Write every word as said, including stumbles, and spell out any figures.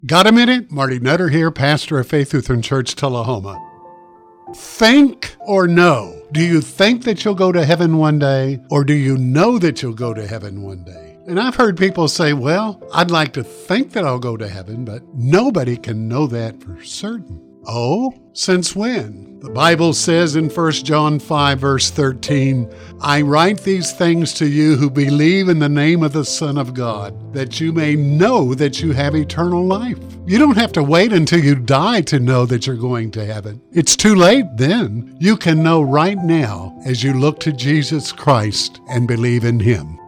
Got a minute? Marty Nutter here, pastor of Faith Lutheran Church, Tullahoma. Think or know? Do you think that you'll go to heaven one day, or do you know that you'll go to heaven one day? And I've heard people say, well, I'd like to think that I'll go to heaven, but nobody can know that for certain. Oh, since when? The Bible says in First John five, verse thirteen, I write these things to you who believe in the name of the Son of God, that you may know that you have eternal life. You don't have to wait until you die to know that you're going to heaven. It's too late then. You can know right now as you look to Jesus Christ and believe in Him.